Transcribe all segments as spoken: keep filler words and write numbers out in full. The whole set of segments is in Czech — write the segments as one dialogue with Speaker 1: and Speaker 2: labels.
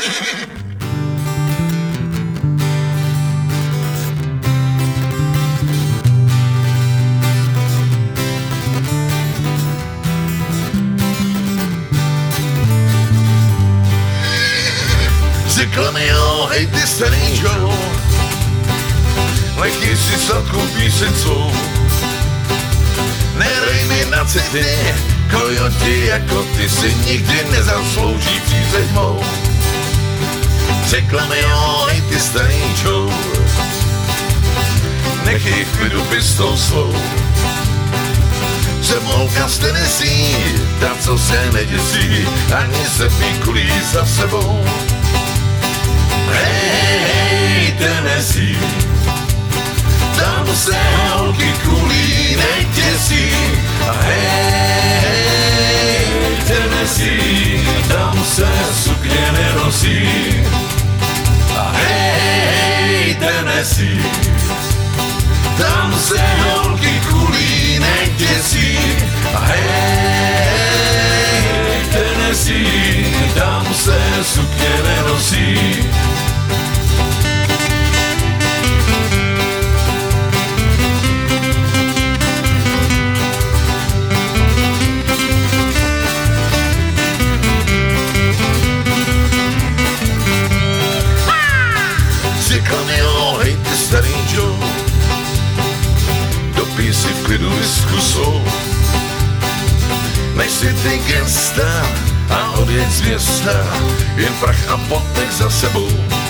Speaker 1: Řekla mi jo, hej ty starý Joe, nechtěj si sladkou píseň svou. Nehraj mi na city, kojoti jako ty si nikdy nezaslouží přízeň mou. Řekla mi jo, hej ty starý Joe, nechej v klidu pistol svou. Jsem holka z Tennessee, ta co se neděsí, ani se píkulí za sebou. Hej, hej, Tennessee, tam se holky kulí neděsí. Hej, hej, Tennessee, tam se sukně nenosí. Hej, hej, Tennessee, tam se holky kulí neděsí. Hej, Tennessee, tam se sukně nenosí. Řekla mi jo, hej ty starý Joe, dopij si v klidu visku svou. Než si ty gesta a odjeď z města, jen prach a potek za sebou.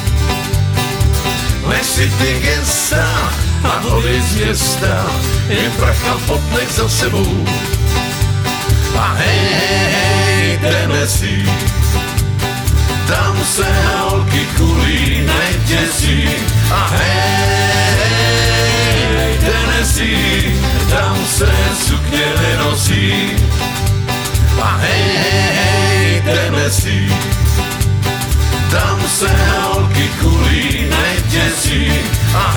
Speaker 1: Než si ty gesta a odjeď z města, jen prach a potek za sebou. A hej, hej, hej, Tennessee, tam se holky kulí neděsí. A hej, hej, Tennessee, tam se sukně nenosí. A hej, hej, Tennessee, tam se holky kulí neděsí. A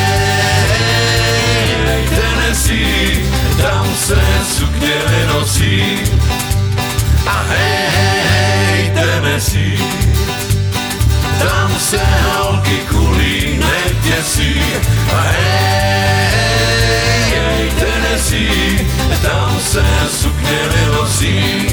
Speaker 1: hej, Tennessee, tam se sukně nenosí. A hej, Tennessee, tam se holky kulí neděsí. A hej, Tennessee, tam se sukně nenosí.